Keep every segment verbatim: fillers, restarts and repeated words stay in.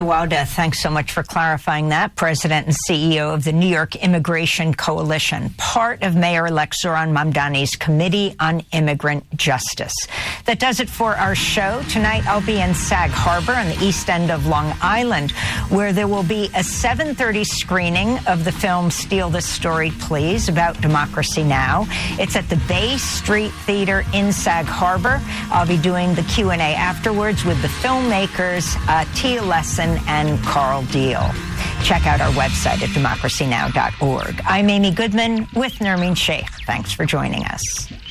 Wada, thanks so much for clarifying that. President and C E O of the New York Immigration Coalition, part of Mayor-elect Zohran Mamdani's Committee on Immigrant Justice. That does it for our show. Tonight, I'll be in Sag Harbor on the east end of Long Island, where there will be a seven thirty screening of the film Steal This Story, Please, about Democracy Now! It's at the Bay Street Theater in Sag Harbor. I'll be doing the Q and A afterwards with the filmmakers uh, Tia Lesson and Carl Deal. Check out our website at democracy now dot org. I'm Amy Goodman with Nermeen Sheikh. Thanks for joining us.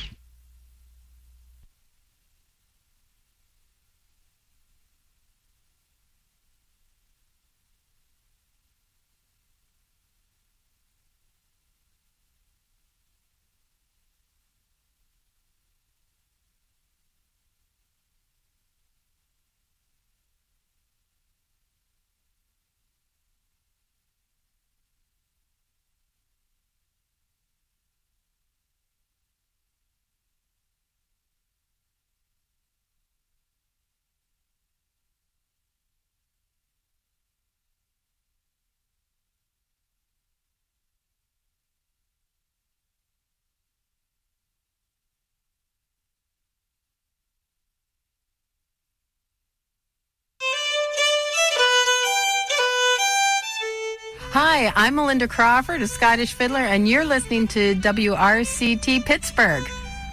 Hi, I'm Melinda Crawford, a Scottish fiddler, and you're listening to W R C T Pittsburgh.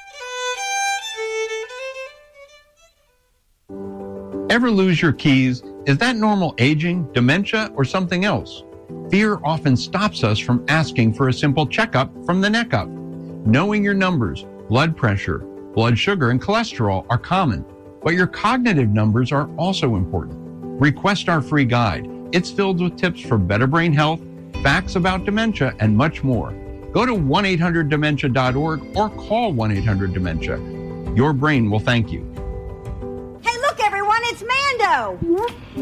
Ever lose your keys? Is that normal aging, dementia, or something else? Fear often stops us from asking for a simple checkup from the neck up. Knowing your numbers, blood pressure, blood sugar, and cholesterol are common, but your cognitive numbers are also important. Request our free guide. It's filled with tips for better brain health, facts about dementia, and much more. Go to one eight hundred dementia dot org or call one eight hundred dementia. Your brain will thank you. Hey, look, everyone, it's Mando!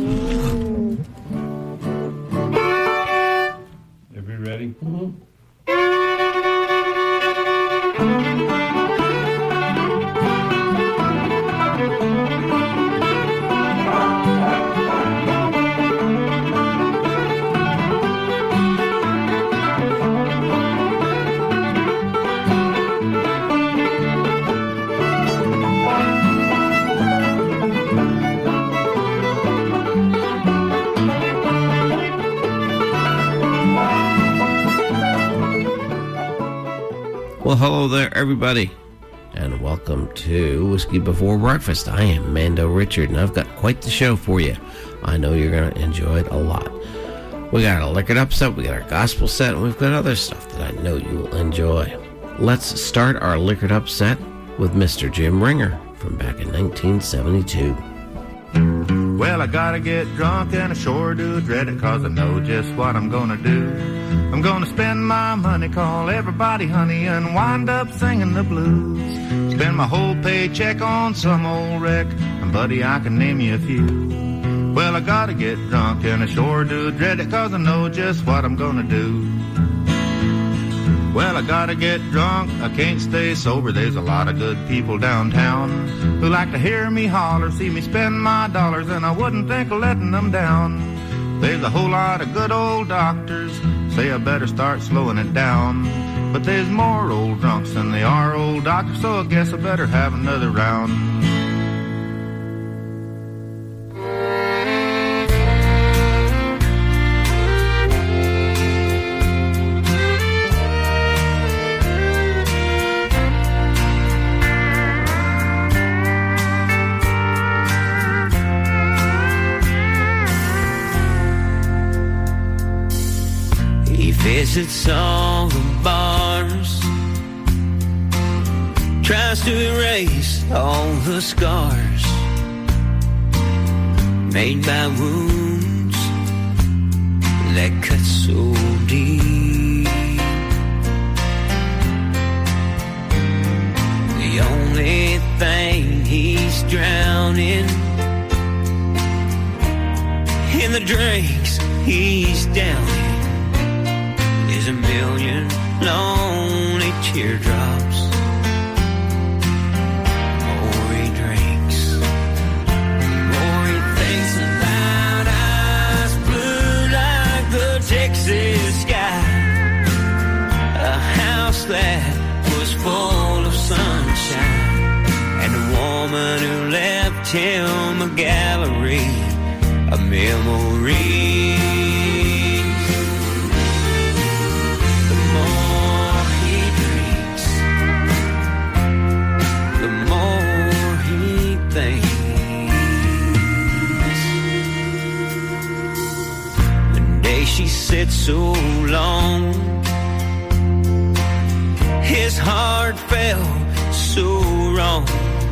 Everybody ready? Mm-hmm. Well, hello there, everybody, and welcome to Whiskey Before Breakfast. I am Mando Richard, and I've got quite the show for you. I know you're going to enjoy it a lot. We got our Liquored Up set, we got our Gospel set, and we've got other stuff that I know you will enjoy. Let's start our Liquored Up set with Mister Jim Ringer from back in nineteen seventy-two. Well, I gotta get drunk and I sure do dread it, cause I know just what I'm gonna do. I'm gonna spend my money, call everybody honey, and wind up singing the blues. Spend my whole paycheck on some old wreck, and buddy, I can name you a few. Well, I gotta get drunk and I sure do dread it, cause I know just what I'm gonna do. Well, I gotta get drunk, I can't stay sober. There's a lot of good people downtown who like to hear me holler, see me spend my dollars, and I wouldn't think of letting them down. There's a whole lot of good old doctors say I better start slowing it down. But there's more old drunks than they are old doctors, so I guess I better have another round. Visits all the bars, tries to erase all the scars made by wounds that cut so deep. The only thing he's drowning in the drinks he's downing is a million lonely teardrops. The more he drinks, the more he thinks about memories. The more he drinks, the more he thinks. The day she sits so long, his heart felt so wrong.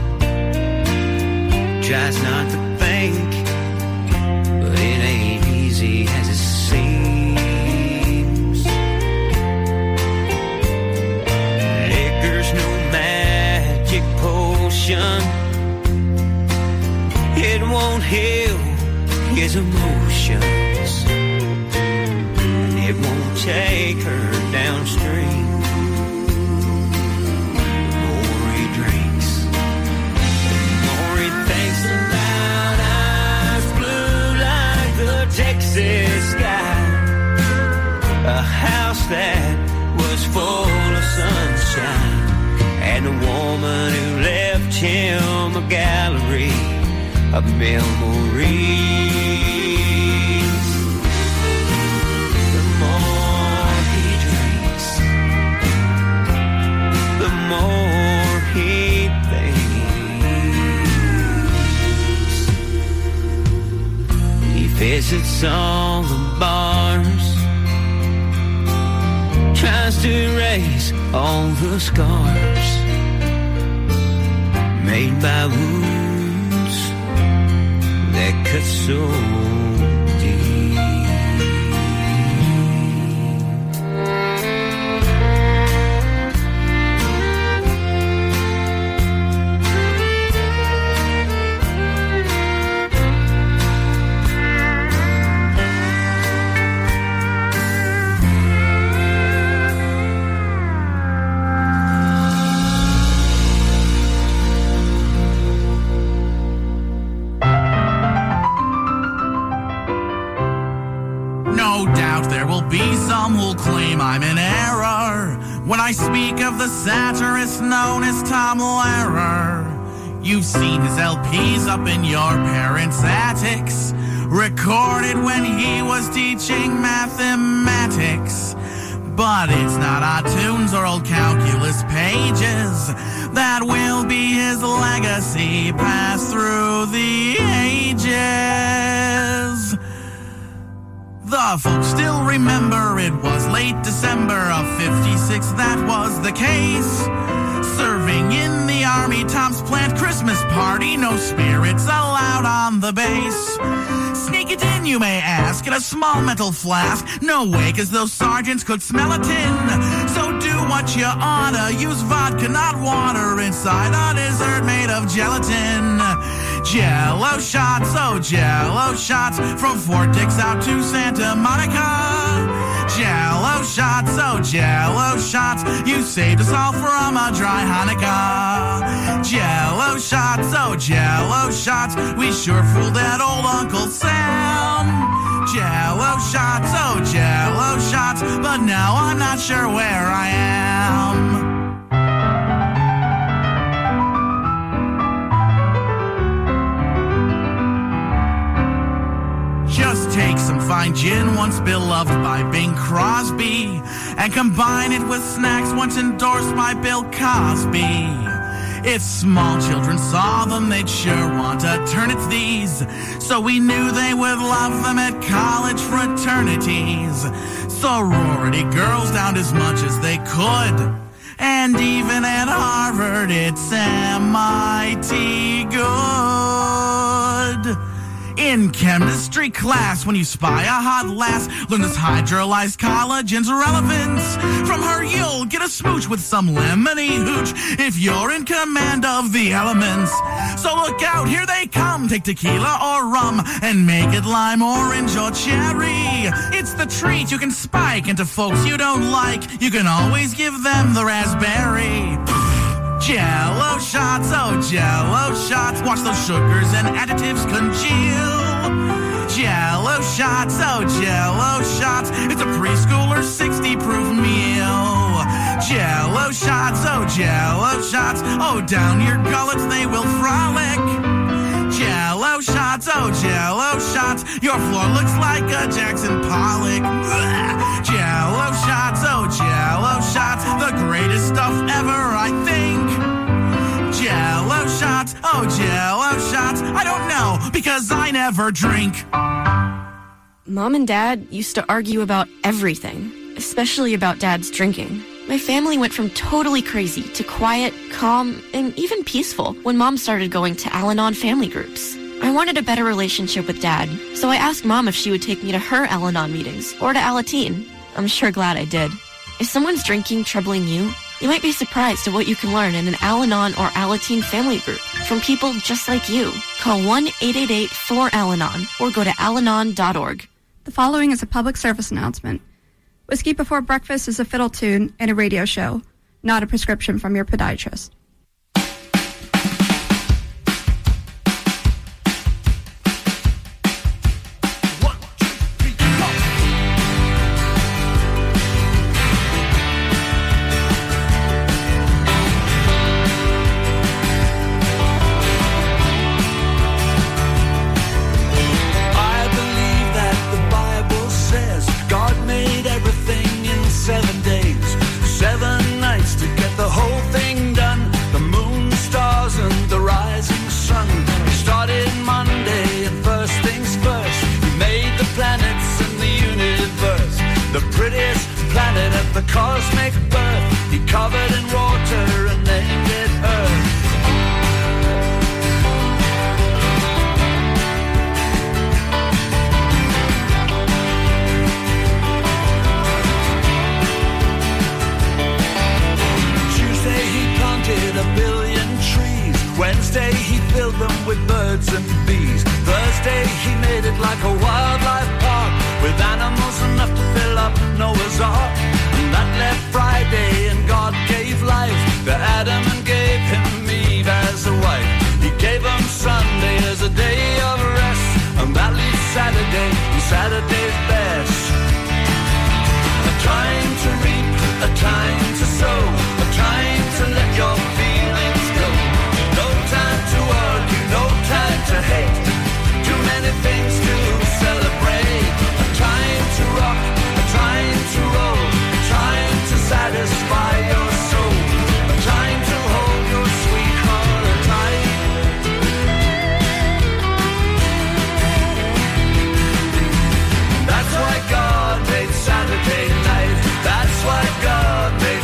Tries not to think, but it ain't easy as it seems. Liquor's no magic potion. It won't heal his emotions. It won't take her downstream. Texas sky, a house that was full of sunshine, and a woman who left him a gallery of memories. The more he drinks, the more he visits all the bars, tries to erase all the scars made by wounds that cut so deep. I'm in error when I speak of the satirist known as Tom Lehrer. You've seen his L Ps up in your parents' attics, recorded when he was teaching mathematics. But it's not iTunes or old calculus pages that will be his legacy passed through the ages. The folks still remember it was late December of fifty-six, that was the case. Serving in the army, Tom's planned Christmas party, no spirits allowed on the base. Sneak it in, you may ask, in a small metal flask. No way, cause those sergeants could smell a tin. So do what you oughta, use vodka, not water, inside a dessert made of gelatin. Jello shots, oh Jello shots, from Fort Dix out to Santa Monica. Jello shots, oh Jello shots, you saved us all from a dry Hanukkah. Jello shots, oh Jello shots, we sure fooled that old Uncle Sam. Jello shots, oh Jello shots, but now I'm not sure where I am. Just take some fine gin once beloved by Bing Crosby and combine it with snacks once endorsed by Bill Cosby. If small children saw them, they'd sure want to turn at these. So we knew they would love them at college fraternities. Sorority girls downed as much as they could. And even at Harvard, it's M I T good. In chemistry class, when you spy a hot lass, learn this hydrolyzed collagen's relevance. From her, you'll get a smooch with some lemony hooch if you're in command of the elements. So look out, here they come. Take tequila or rum and make it lime, orange, or cherry. It's the treat you can spike into folks you don't like. You can always give them the raspberry. Jello shots, oh Jello shots, watch those sugars and additives congeal. Jello shots, oh Jello shots, it's a preschooler sixty proof meal. Jello shots, oh Jello shots, oh down your gullets they will frolic. Jello shots, oh, Jell-O shots. Your floor looks like a Jackson Pollock. Blech. Jell-O shots, oh, Jell-O shots. The greatest stuff ever, I think. Jell-O shots, oh, Jell-O shots. I don't know, because I never drink. Mom and Dad used to argue about everything, especially about Dad's drinking. My family went from totally crazy to quiet, calm, and even peaceful when Mom started going to Al-Anon family groups. I wanted a better relationship with Dad, so I asked Mom if she would take me to her Al-Anon meetings or to Alateen. I'm sure glad I did. If someone's drinking troubling you, you might be surprised at what you can learn in an Al-Anon or Alateen family group from people just like you. Call one eight eight eight four Al-Anon or go to al anon dot org. The following is a public service announcement. Whiskey Before Breakfast is a fiddle tune and a radio show, not a prescription from your podiatrist. The cosmic birth, he covered in water and named it Earth. Tuesday he planted a billion trees. Wednesday he filled them with birds and bees. Thursday he made it like a wildlife park with animals enough to fill up Noah's Ark. That left Friday and God gave life to Adam and gave him Eve as a wife. He gave him Sunday as a day of rest, and that leaves Saturday, and Saturday's best. A time to reap, a time to sow, a time to let your feelings go. No time to argue, no time to hate, too many things to celebrate. A time to rock, a time to roll, time to satisfy your soul, a time to hold your sweetheart tight. That's why God made Saturday night. That's why God made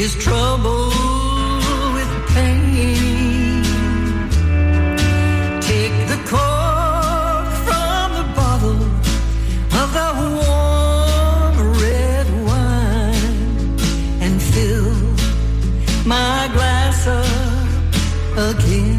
is trouble with pain. Take the cork from the bottle of the warm red wine and fill my glass up again.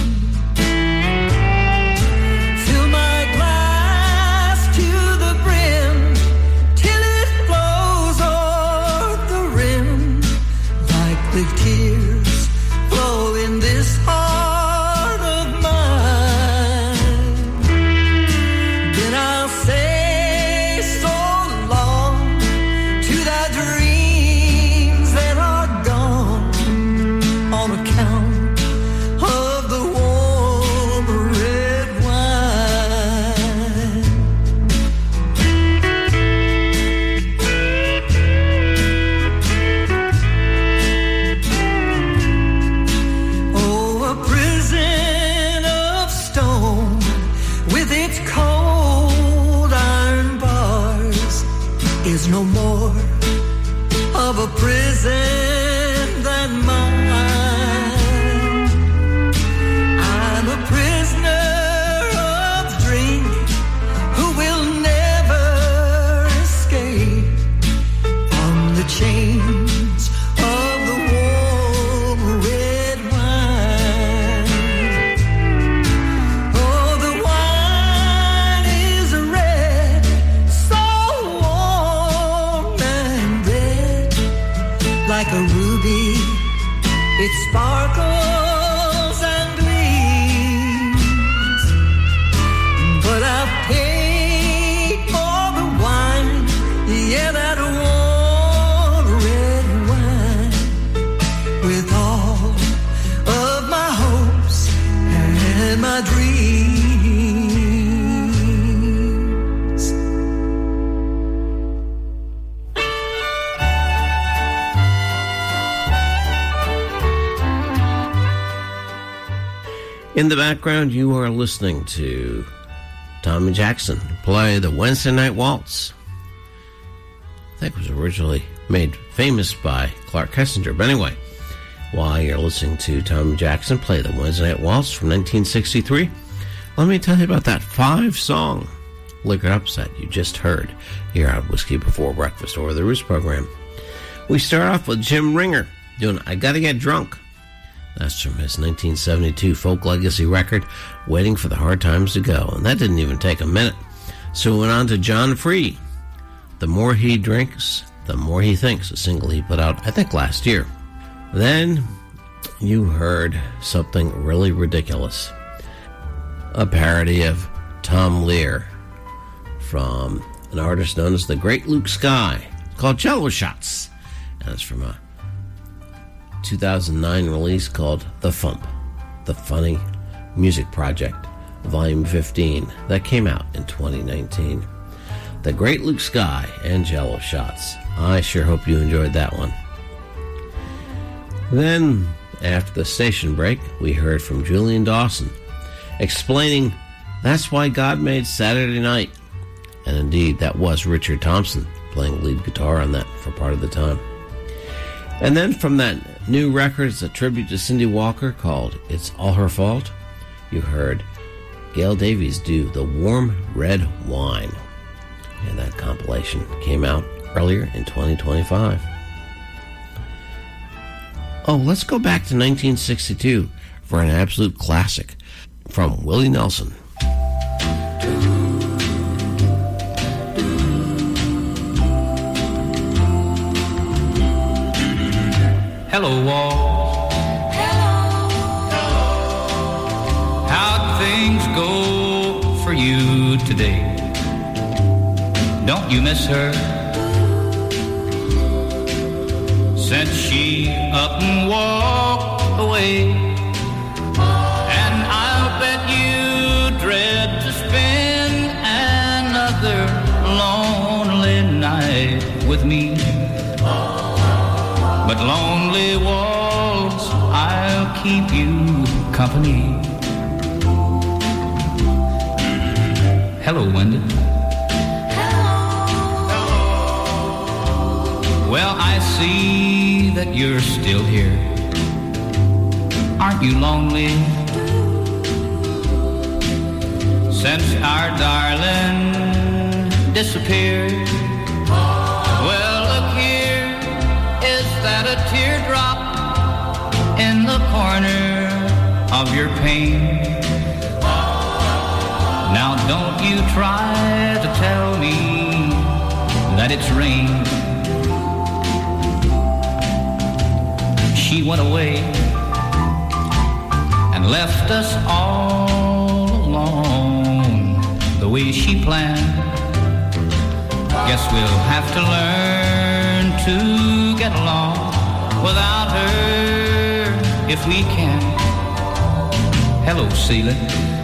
Fill my glass to the brim till it flows o'er the rim like the tears flow in this heart of mine. Then I'll say so long to the dreams that are gone on account of the warm red wine. Oh, a prison of stone with its cold iron bars is no more of a prison than mine. I'm a prisoner of drink who will never escape from the chains of the warm red wine. Oh, the wine is red, so warm and red, like a ruby. It sparkles and gleams, but I've paid for the wine, yeah, that warm red wine, with all of my hopes and my dreams. In the background, you are listening to Tommy Jackson play the Wednesday Night Waltz. I think it was originally made famous by Clark Kessinger. But anyway, while you're listening to Tommy Jackson play the Wednesday Night Waltz from nineteen sixty-three, let me tell you about that five-song liquor upset you just heard here on Whiskey Before Breakfast, or the Roots program. We start off with Jim Ringer doing I Gotta Get Drunk. That's from his nineteen seventy-two folk legacy record, Waiting for the Hard Times to Go. And that didn't even take a minute. So we went on to John Free, The More He Drinks, The More He Thinks, a single he put out, I think, last year. Then you heard something really ridiculous. A parody of Tom Lear from an artist known as the Great Luke Sky, called Jello Shots. And it's from a two thousand nine release called The Fump, The Funny Music Project, Volume fifteen, that came out in twenty nineteen. The Great Luke Sky and Jello Shots. I sure hope you enjoyed that one. Then, after the station break, we heard from Julian Dawson explaining that's why God made Saturday Night. And indeed, that was Richard Thompson playing lead guitar on that for part of the time. And then from that new record, it's a tribute to Cindy Walker called It's All Her Fault, you heard Gail Davies do The Warm Red Wine. And that compilation came out earlier in twenty twenty-five. Oh, let's go back to nineteen sixty-two for an absolute classic from Willie Nelson. Hello, walls. Hello. Hello. How'd things go for you today? Don't you miss her? Since she up and walked away. And I'll bet you dread to spend another lonely night with me. But lonely walls, I'll keep you company. Hello, Wendy. Hello. Well, I see that you're still here. Aren't you lonely? Since our darling disappeared. Well, look here, is that a teardrop in the corner of your pain? Now don't you try to tell me that it's rain. She went away and left us all alone the way she planned. Guess we'll have to learn to get along without her if we can. Hello, Celia.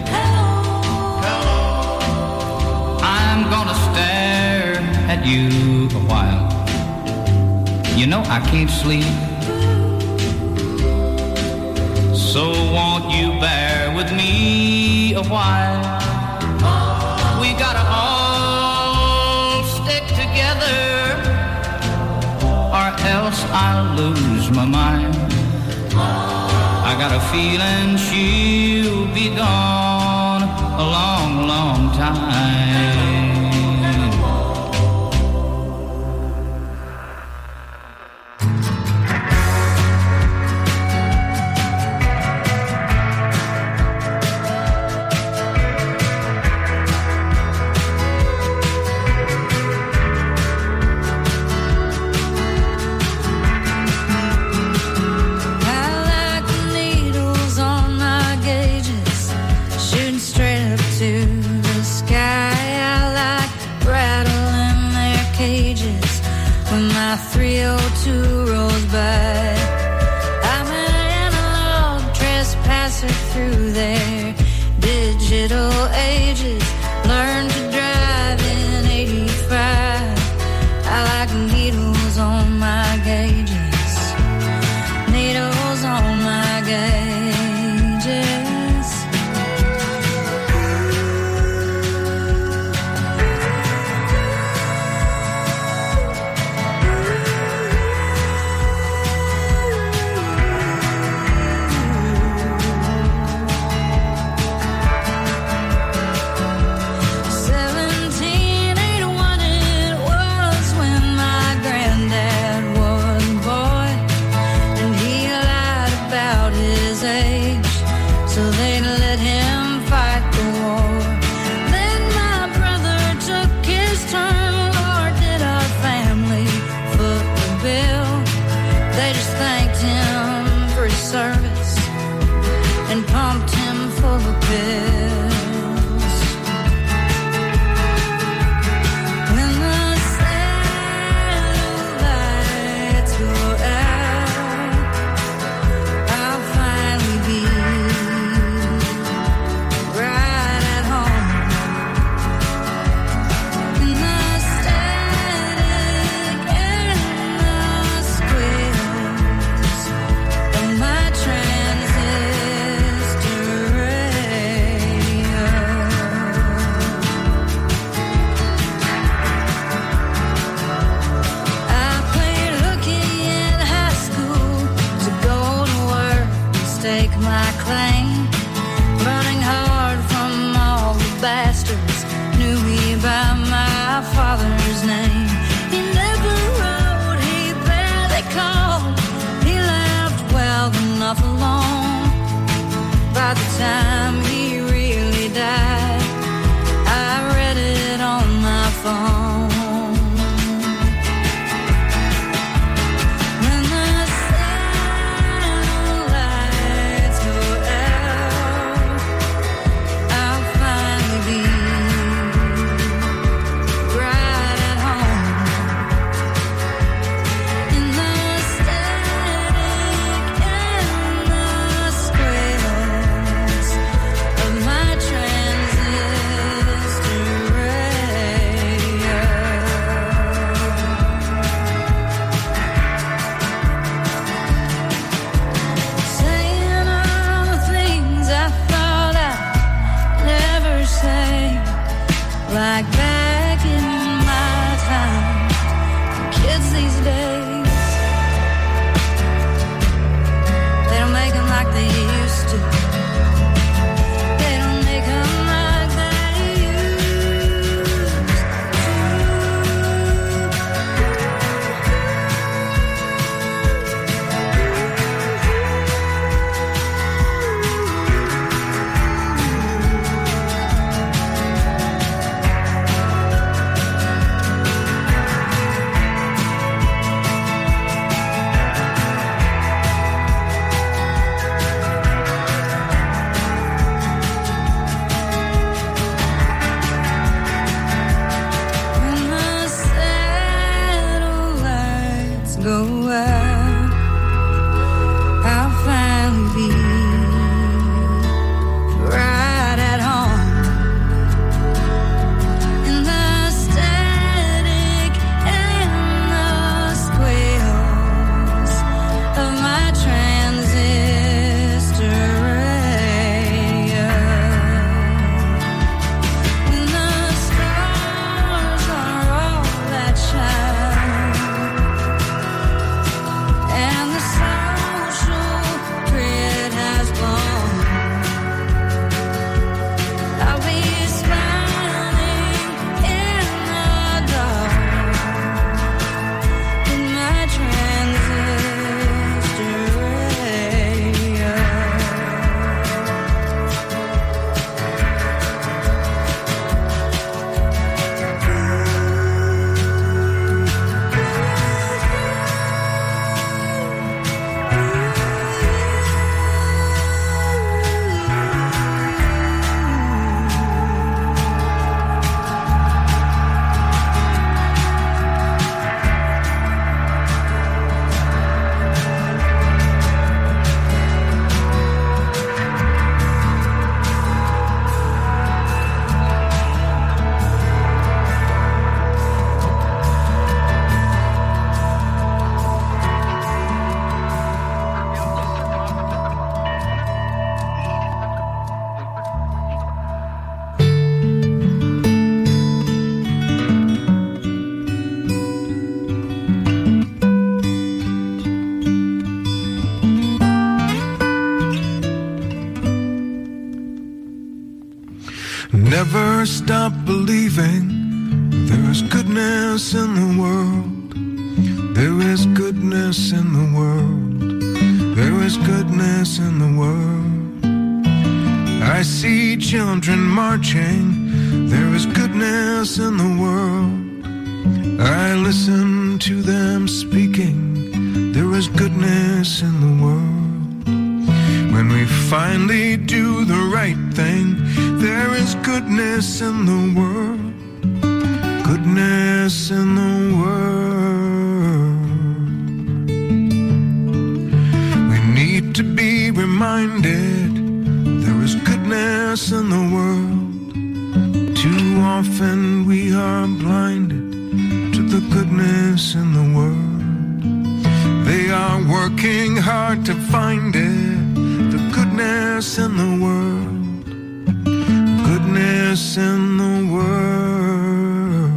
I'm gonna stare at you a while. You know I can't sleep. So won't you bear with me a while? We gotta all stick together, or else I'll lose my mind. I got a feeling she'll be gone a long, long time. three oh two rolls by. I'm an analog trespasser through their digital ages. Learned to drive in eighty-five. I like needles on my gauges. Needles on my gauges. Like back in my time, kids these days stop believing there is goodness in the world. There is goodness in the world. There is goodness in the world. I see children marching. There is goodness in the world. I listen to them speaking. There is goodness in the world. When we finally do the right thing, there is goodness in the world. Goodness in the world. We need to be reminded there is goodness in the world. Too often we are blinded to the goodness in the world. They are working hard to find it, the goodness in the world. Goodness in the world.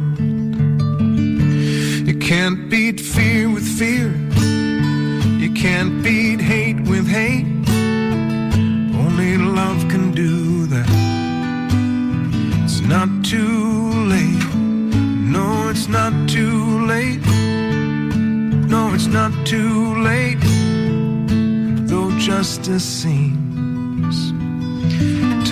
You can't beat fear with fear. You can't beat hate with hate. Only love can do that. It's not too late. No, it's not too late. No, it's not too late. Though justice seems to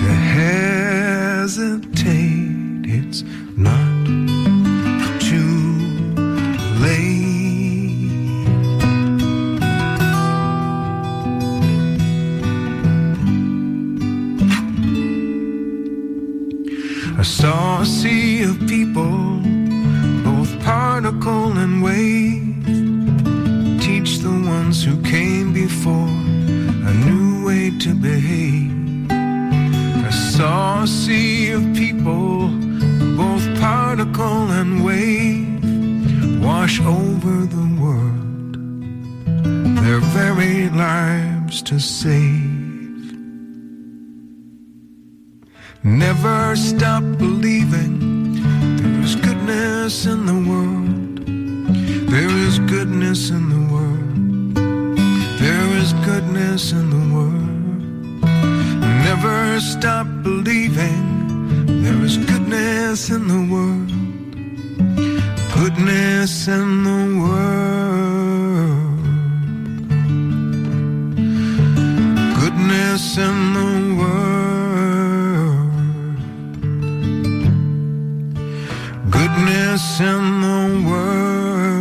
hesitate, it's not too late. I saw a sea of people, both particle and wave. Teach the ones who came before a new way to behave. I saw a sea of people, both particle and wave, wash over the world, their very lives to save. Never stop believing there is goodness in the world. There is goodness in the world. There is goodness in the world. Never stop believing there is goodness in the world. Goodness in the world. Goodness in the world. Goodness in the world.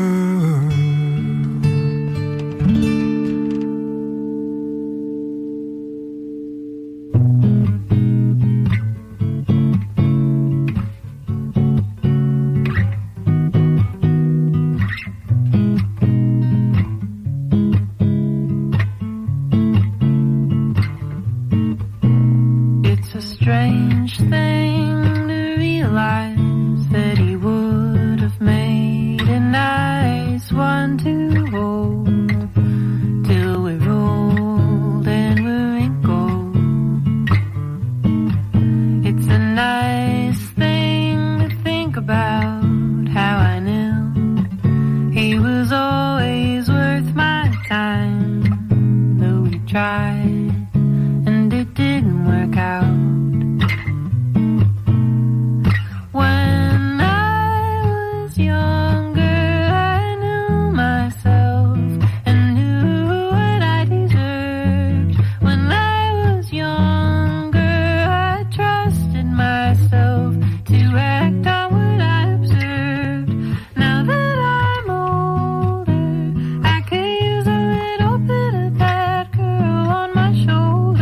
It's a strange thing to realize that he would have made a nice one to hold till we're old and we're wrinkled. It's a nice thing to think about how I knew he was always worth my time, though we tried and it didn't work out. When I was younger, I knew myself and knew what I deserved. When I was younger, I trusted myself to act on what I observed. Now that I'm older, I could use a little bit of that girl on my shoulder.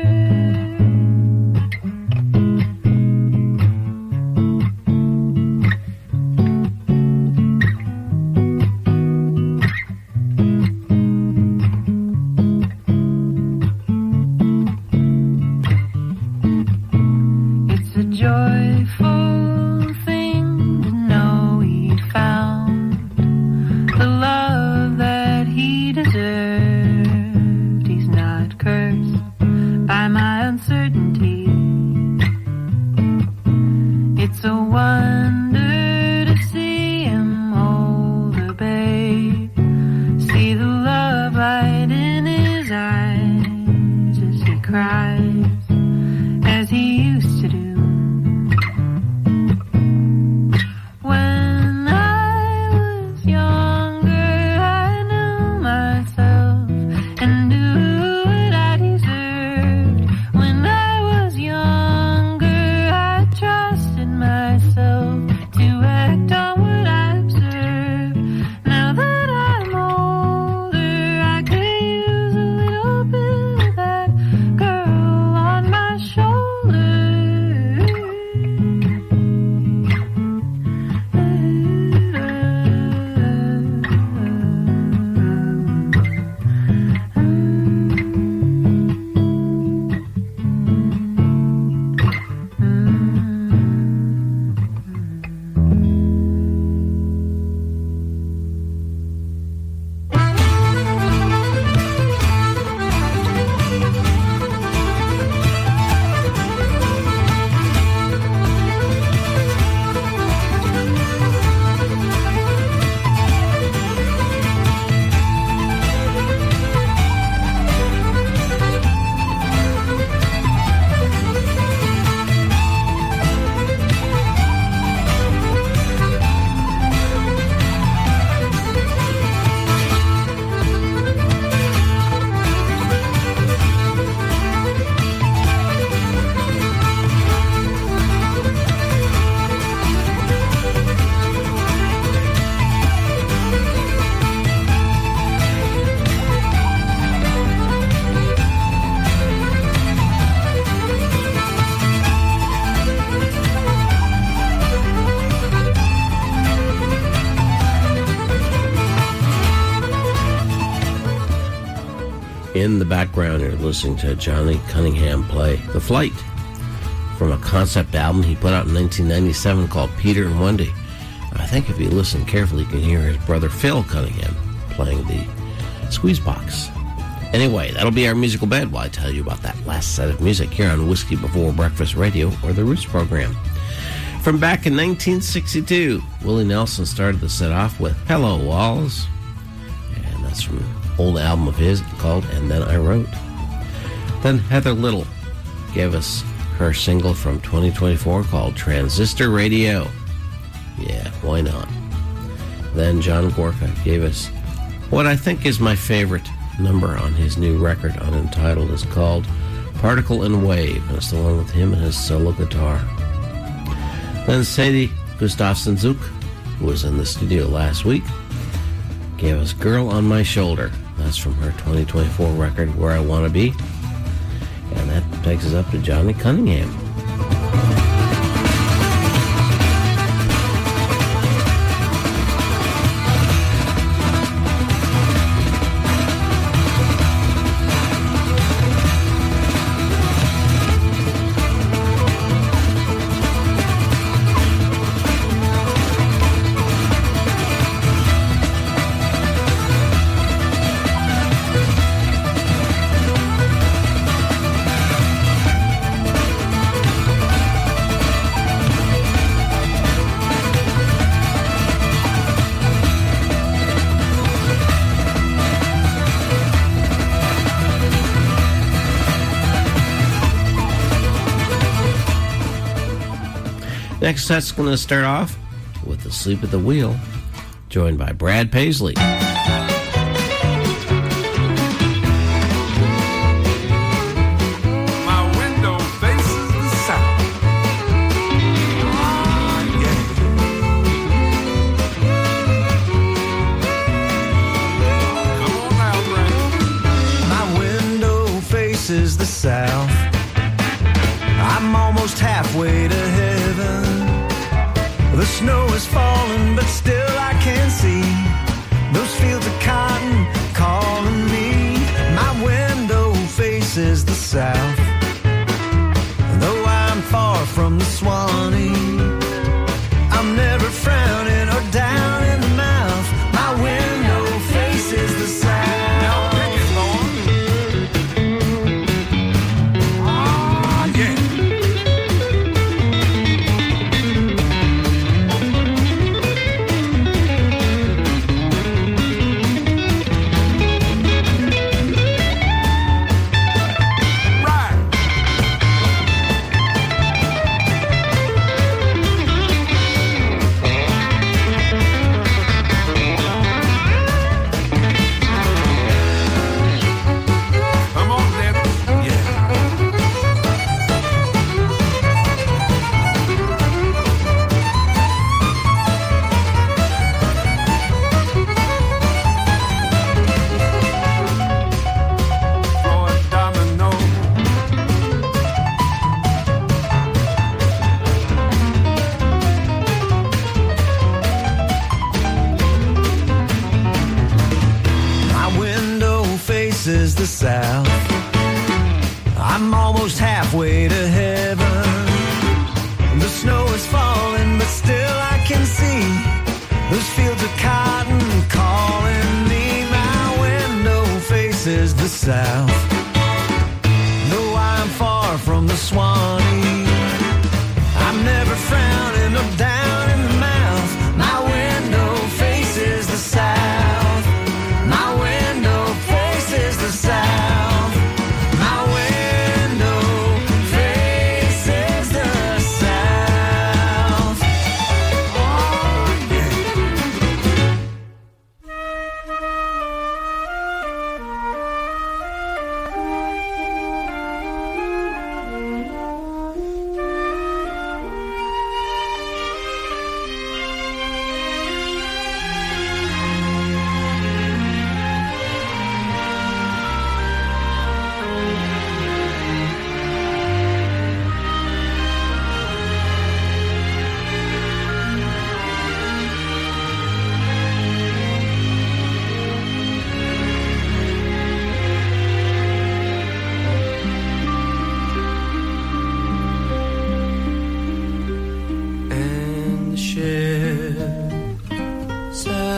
It's a joyful thing to know he'd found the love that he deserved. He's not cursed by my uncertainty. It's a wonder to see him hold a babe, see the love light in his eyes as he cries, as he used to do. In the background, you're listening to Johnny Cunningham play The Flight from a concept album he put out in nineteen ninety-seven called Peter and Wendy. I think if you listen carefully, you can hear his brother Phil Cunningham playing the squeeze box. Anyway, that'll be our musical bed while I tell you about that last set of music here on Whiskey Before Breakfast Radio, or the Roots program. From back in nineteen sixty-two, Willie Nelson started the set off with Hello Walls, and that's from an old album of his called And Then I Wrote. Then Heather Little gave us her single from twenty twenty-four called Transistor Radio. Yeah, why not? Then John Gorka gave us what I think is my favorite number on his new record, Unentitled. Is called Particle and Wave, and it's the one with him and his solo guitar. Then Sadie Gustafson-Zook, who was in the studio last week, gave us Girl on My Shoulder. That's from her twenty twenty-four record, Where I Want to Be. And that takes us up to Johnny Cunningham. Next set's going to start off with Asleep at the Wheel, joined by Brad Paisley. My window faces the south. Ah, yeah. Come on now, Brad. My window faces the south. I'm almost halfway to heaven. The snow is falling, but still I can see those fields of cotton calling me. My window faces the south. Though I'm far from the Swanee, I'm never frowning or down in the mouth. My window faces the south. Now pick it, Lord. Ah, yeah. Is the south. I'm almost halfway to heaven. The snow is falling, but still I can see those fields of cotton calling me. My window faces the south. Though I'm far from the Swanee, I'm never frowning or down in the mouth. My window faces the south. My window faces the south. My window faces the south. Oh, yeah.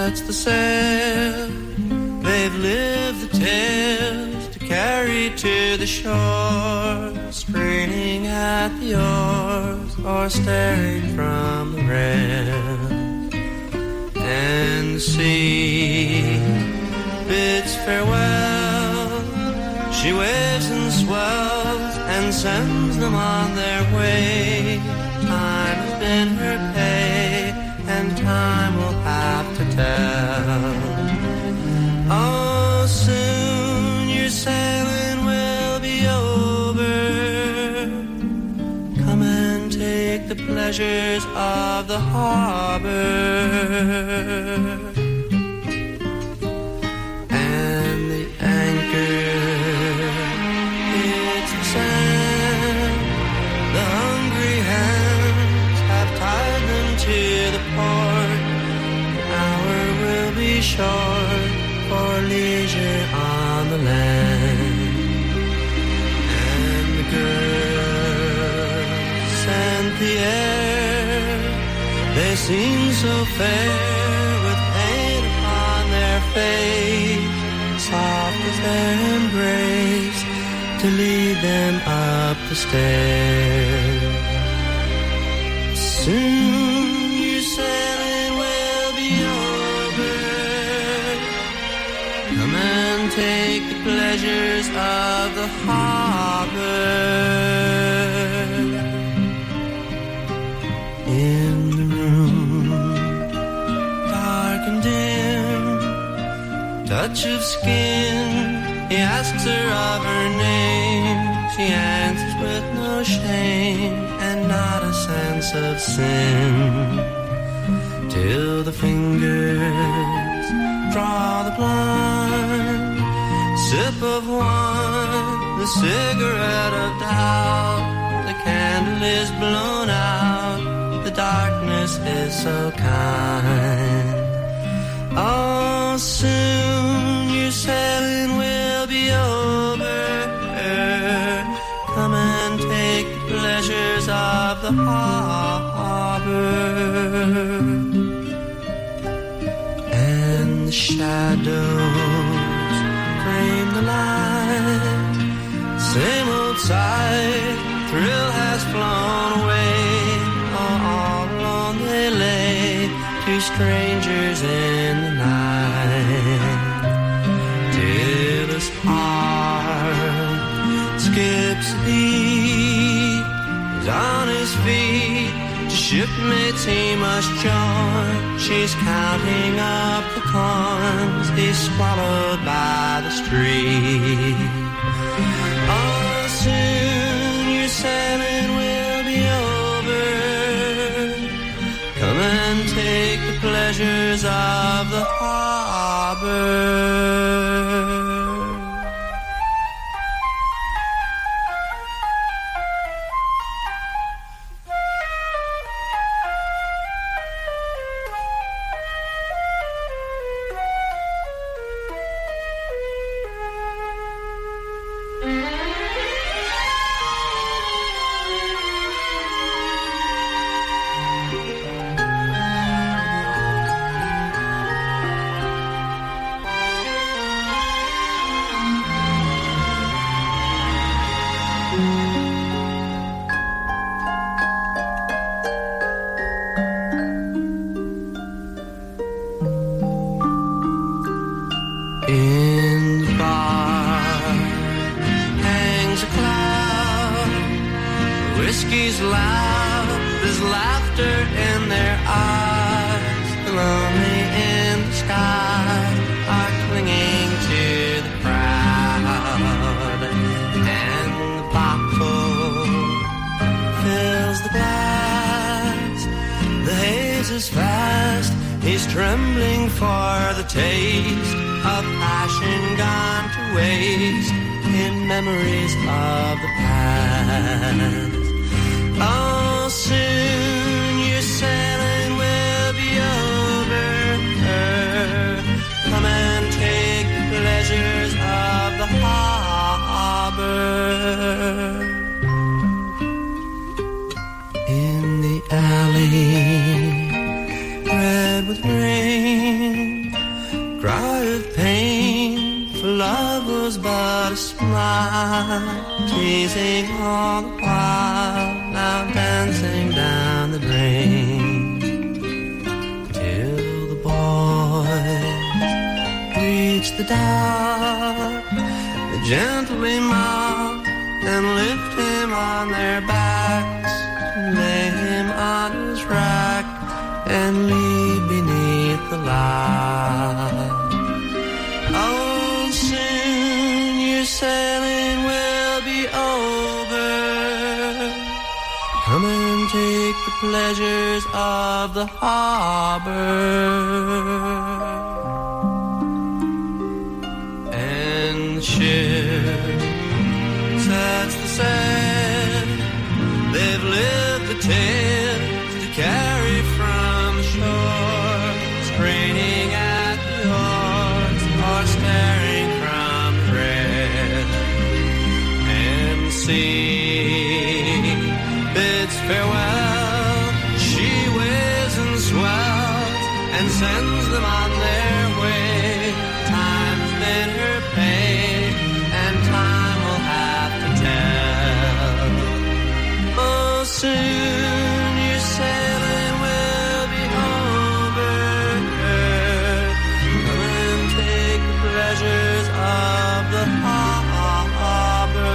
sets the sail. They've lived the tales to carry to the shore, straining at the oars or staring from the rail. And the sea bids farewell. She waves and swells and sends them on their way. Time has been her pay, and time will have to tell. Oh, soon your sailing will be over. Come and take the pleasures of the harbor. And the anchor hits the sand. The hungry hands have tied them to the port. The hour will be short for leisure on the land. And the girls scent the air. They seem so fair with pain upon their face, soft as their embrace to lead them up the stairs. Soon your sailing will be over. Come and take the pleasures of the harbor. In the room, dark and dim, touch of skin, he asks her of her name. She answers with no shame and not a sense of sin, till the fingers draw the blind, sip of wine, the cigarette of doubt. The candle is blown out, the darkness is so kind. Oh, soon your sailing will be over. Come and take the pleasures of the harbor. And the shadows frame the light. Same old sight, thrill has flown away. Oh, all alone they lay, two strangers in the night. Till his heart skips a beat, he's on his feet. To shipmates he must join. She's counting up the coins he's swallowed by the street. Oh, soon your sailing will be over. Come and take the pleasures of the harbor. In the bar hangs a cloud. Whiskey's loud, there's laughter in their eyes. The lonely in the sky are clinging to the crowd. And the bottle fills the glass. The haze is fast, he's trembling for the taste of passion gone to waste in memories of the past. Oh, soon your sailing will be over. Come and take the pleasures of the harbor. In the alley, red with rain, smile, teasing all the while, now dancing down the drain, till the boys reach the dock. They gently mount and lift him on their backs, lay him on his rack, and leave beneath the light. Oh, soon your sailing will be over. Come and take the pleasures of the harbor. And the ship sets the sail. They've lived the tales to carry from the shore, straining at the oars or staring from the rail. And the sea bids farewell. She waves and swells and sends them on their way. Time's been her pain, and time will have to tell. Oh, soon your sailing will be over. Come and take the pleasures of the harbor.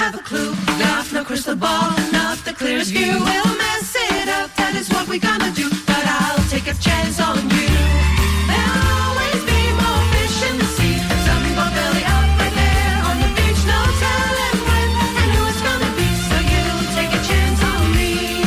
have a clue. Not no crystal ball, not the clearest view. We'll mess it up, that is what we're gonna do. But I'll take a chance on you. There'll always be more fish in the sea. Some go belly up right there on the beach. No telling when and who it's gonna be. So you take a chance on me.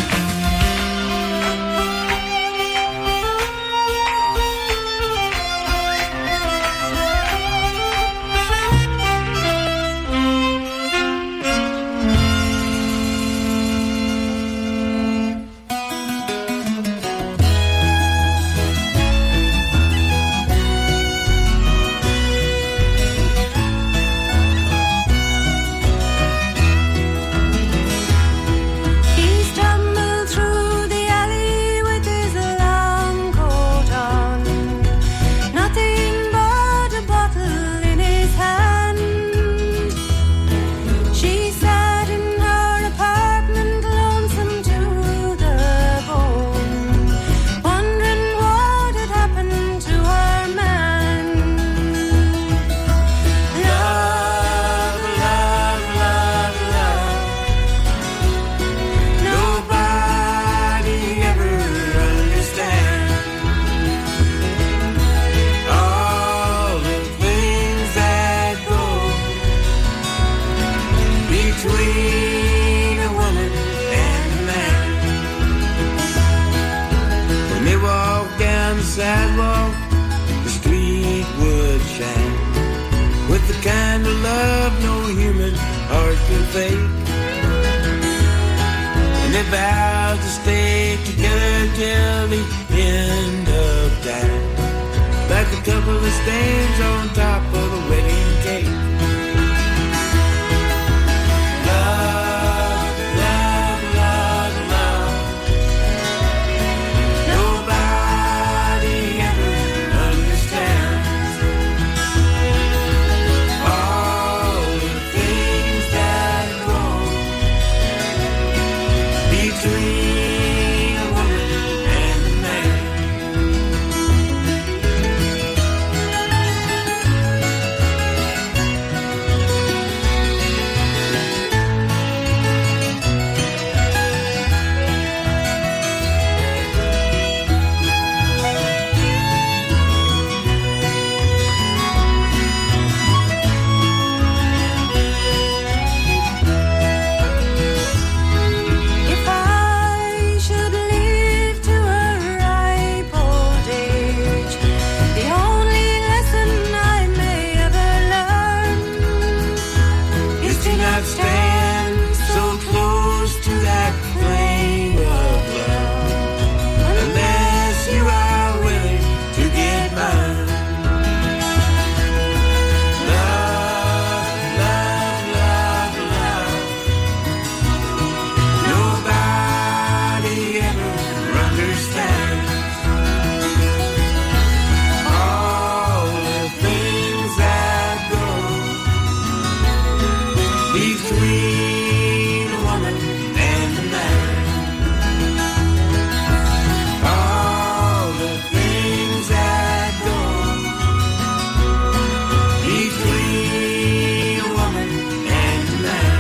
Vowed to stay together till the end of time, like a couple of stains on top of a wedding cake. Love, love, love, love. Nobody ever understands all the things that go between a woman and a man. If I should live to a ripe old age, the only lesson I may ever learn is to not stand so close to that flame of love unless you are willing to get burned. Love, love, love, love. Nobody ever understands all the things that go between a woman and a man. All the things that go between a woman and a man.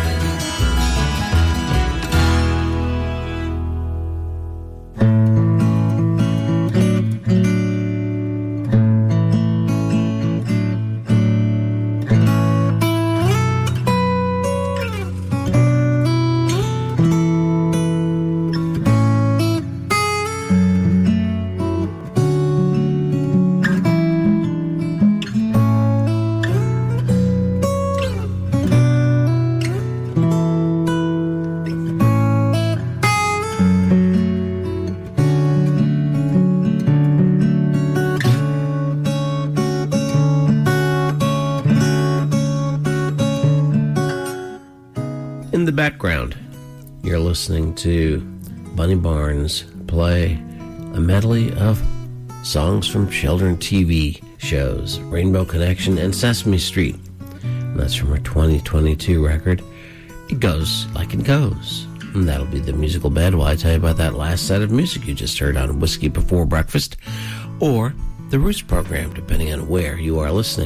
In the background, you're listening to Bunny Barnes play a medley of songs from children T V shows, Rainbow Connection and Sesame Street. And that's from her twenty twenty-two record, It Goes Like It Goes. And that'll be the musical bed while I tell you about that last set of music you just heard on Whiskey Before Breakfast or the Roots program, depending on where you are listening.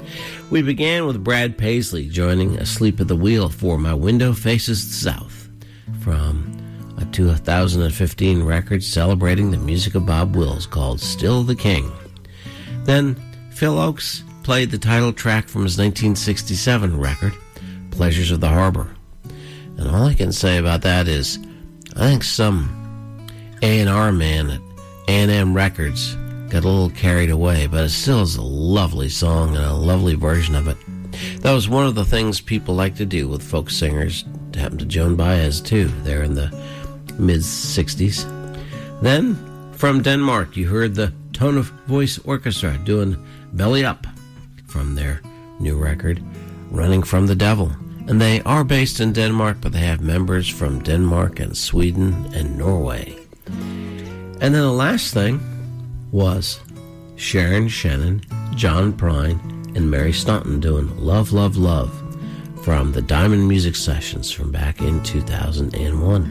We began with Brad Paisley joining Asleep at the Wheel for My Window Faces the South from a two thousand fifteen record celebrating the music of Bob Wills called Still the King. Then Phil Ochs played the title track from his nineteen sixty-seven record, Pleasures of the Harbor. And all I can say about that is, I think some A and R man at A and M Records got a little carried away, but it still is a lovely song and a lovely version of it. That was one of the things people like to do with folk singers. It happened to Joan Baez, too, there in the mid-sixties. Then, from Denmark, you heard the Tone of Voice Orchestra doing Belly Up from their new record, Running from the Devil. And they are based in Denmark, but they have members from Denmark and Sweden and Norway. And then the last thing was Sharon Shannon, John Prine, and Mary Staunton doing Love, Love, Love from the Diamond Music Sessions from back in two thousand one.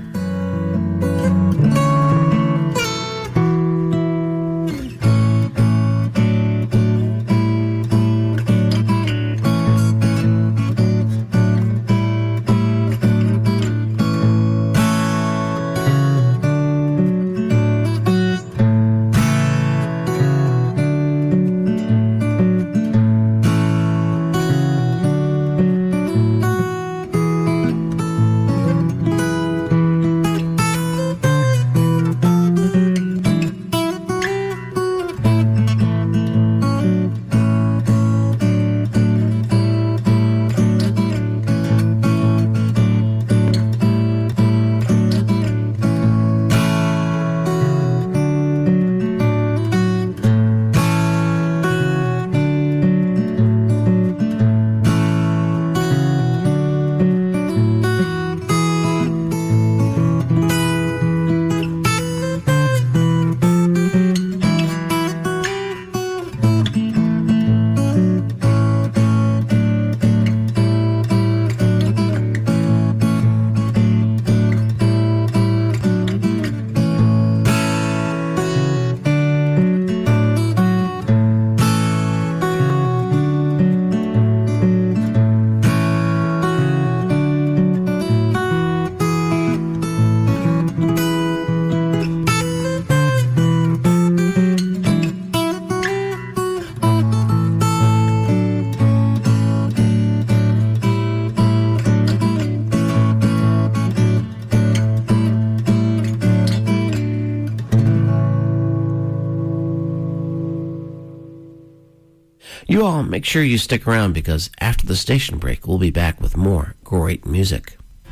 You all make sure you stick around because after the station break, we'll be back with more great music.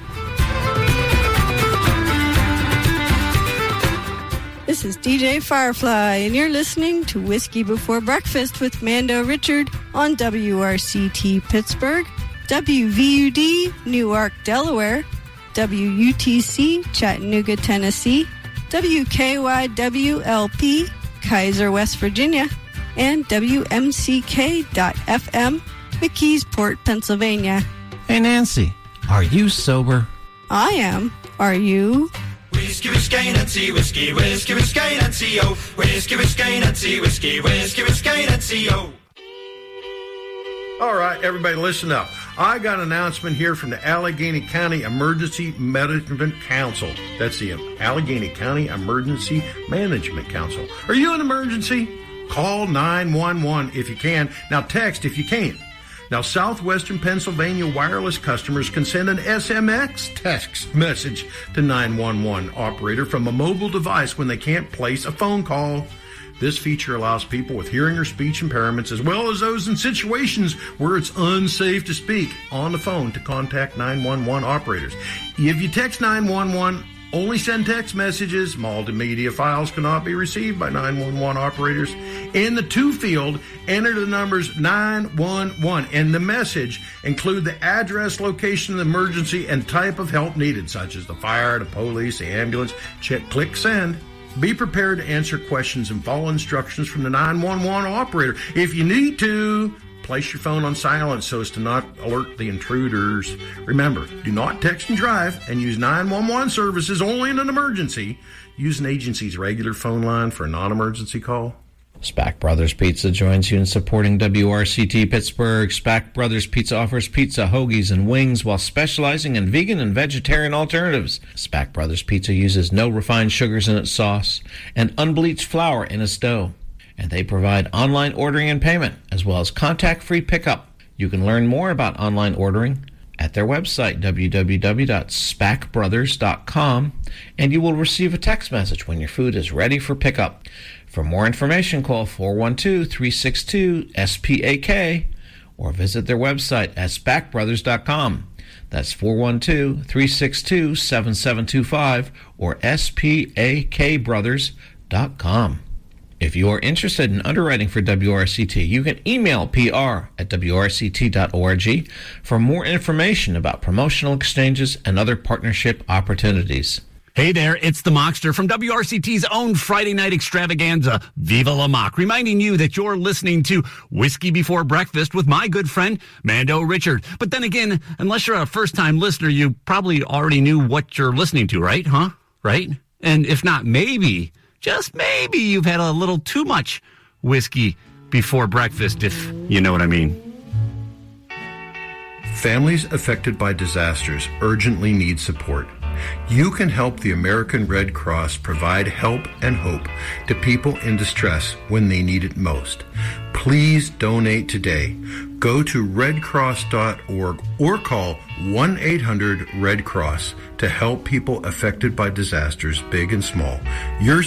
This is D J Firefly, and you're listening to Whiskey Before Breakfast with Mando Richard on W R C T Pittsburgh, W V U D Newark, Delaware, W U T C Chattanooga, Tennessee, W K Y W L P Kaiser, West Virginia, and W M C K dot F M, McKeesport, Pennsylvania. Hey, Nancy, are you sober? I am. Are you? Whiskey, whiskey, Nancy, whiskey, whiskey, whiskey, Nancy, oh. Whiskey, whiskey, Nancy, whiskey, whiskey, whiskey, Nancy, oh. All right, everybody, listen up. I got an announcement here from the Allegheny County Emergency Management Council. That's the Allegheny County Emergency Management Council. Are you in an emergency? Call nine one one if you can. Now text if you can't. Now, Southwestern Pennsylvania wireless customers can send an S M S text message to nine one one operator from a mobile device when they can't place a phone call. This feature allows people with hearing or speech impairments, as well as those in situations where it's unsafe to speak on the phone, to contact nine one one operators. If you text nine one one, only send text messages. Multimedia files cannot be received by nine one one operators. In the to field, enter the numbers nine one one. In the message, include the address, location of the emergency, and type of help needed, such as the fire, the police, the ambulance. Check, click send. Be prepared to answer questions and follow instructions from the nine one one operator. If you need to, place your phone on silent so as to not alert the intruders. Remember, do not text and drive, and use nine one one services only in an emergency. Use an agency's regular phone line for a non-emergency call. Spack Brothers Pizza joins you in supporting W R C T Pittsburgh. Spack Brothers Pizza offers pizza, hoagies, and wings while specializing in vegan and vegetarian alternatives. Spack Brothers Pizza uses no refined sugars in its sauce and unbleached flour in its dough. And they provide online ordering and payment, as well as contact-free pickup. You can learn more about online ordering at their website, w w w dot spack brothers dot com, and you will receive a text message when your food is ready for pickup. For more information, call four one two, three six two, S P A K or visit their website at spack brothers dot com. That's four one two, three six two, seven seven two five or S P A K brothers dot com. If you are interested in underwriting for W R C T, you can email P R at W R C T dot org for more information about promotional exchanges and other partnership opportunities. Hey there, it's the Mockster from W R C T's own Friday night extravaganza, Viva La Mock, reminding you that you're listening to Whiskey Before Breakfast with my good friend, Mando Richard. But then again, unless you're a first-time listener, you probably already knew what you're listening to, right? Huh? Right? And if not, maybe, just maybe you've had a little too much whiskey before breakfast, if you know what I mean. Families affected by disasters urgently need support. You can help the American Red Cross provide help and hope to people in distress when they need it most. Please donate today. Go to red cross dot org or call one eight hundred red cross to help people affected by disasters, big and small. Your